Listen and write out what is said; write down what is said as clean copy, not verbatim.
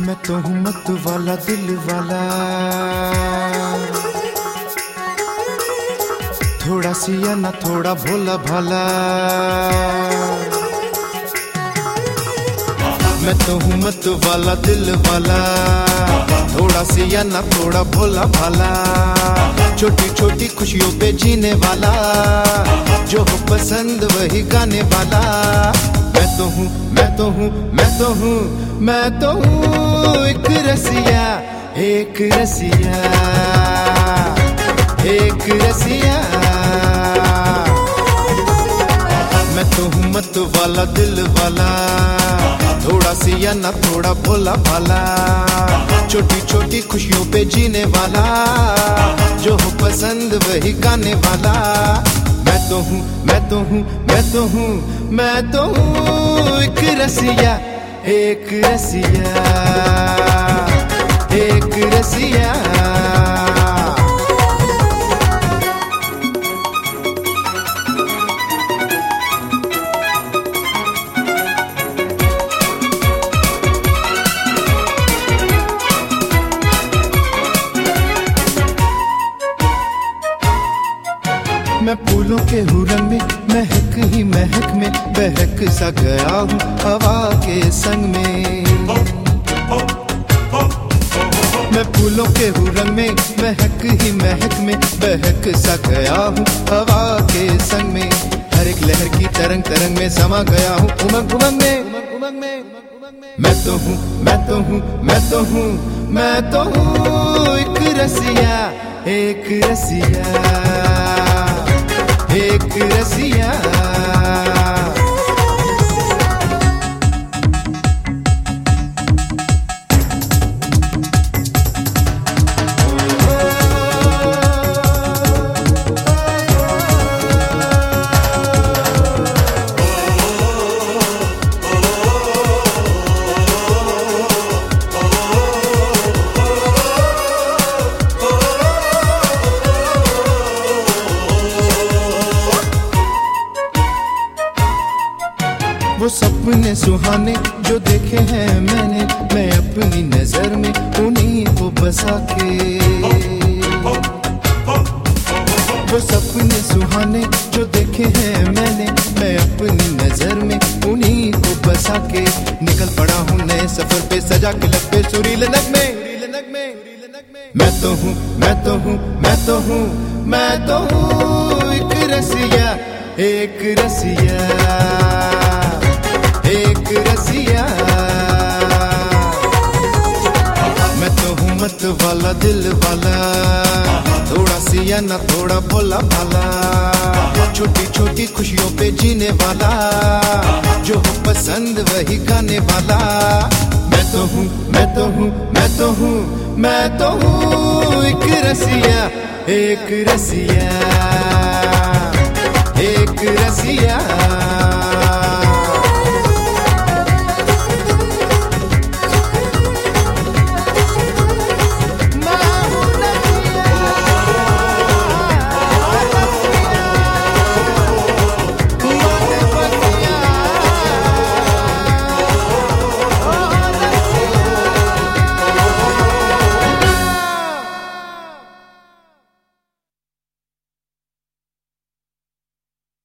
मैं तो हूँ मत वाला दिल वाला, थोड़ा सिया ना थोड़ा भोला भाला। मैं तो हूँ मत वाला दिल वाला, थोड़ा सिया ना थोड़ा भोला भाला। छोटी छोटी खुशियों पे जीने वाला, जो हो पसंद वही गाने वाला। मैं तो हूँ, मैं तो हूँ, मैं तो हूँ, मैं तो हूँ एक रसिया, एक रसिया, एक रसिया। मैं तो हूँ मत वाला दिल वाला, थोड़ा सिया ना थोड़ा भोला भाला। छोटी छोटी खुशियों पे जीने वाला, जो हो पसंद वही गाने वाला। मैं तो हूँ, मैं तो हूँ, मैं तो हूँ, मैं तो हूँ एक रसिया, एक रसिया, एक रसिया। मैं फूलों के हुरंग में महक ही महक में बहक सा गया हूँ हवा के संग में। मैं फूलों के हुरंग में महक ही महक में बहक सा गया हूँ हवा के संग में। हर एक लहर की तरंग तरंग में समा गया हूँ उमंग उमंग में, उमंग में। मैं तो हूँ, मैं तो हूँ, मैं तो हूँ, मैं तो हूँ एक रसिया, एक रसिया, एक रसिया। वो सपने सुहाने जो देखे हैं मैंने, मैं अपनी नजर में उन्हीं को बसा के। वो सपने सुहाने जो देखे हैं मैंने, मैं अपनी नजर में उन्हीं को बसा के। निकल पड़ा हूँ नए सफर पे सजा के लग पे सुरीले नगमे। मैं तो हूँ, मैं तो हूँ, मैं तो हूँ, मैं तो हूँ एक रसिया, एक रसिया, एक रसिया। मैं तो हूँ मत वाला दिल वाला, थोड़ा सिया ना थोड़ा भोला भाला। छोटी छोटी खुशियों पे जीने वाला, जो हो पसंद वही गाने वाला। मैं तो हूँ, मैं तो हूँ, मैं तो हूँ, मैं तो हूँ एक रसिया, एक रसिया, एक रसिया।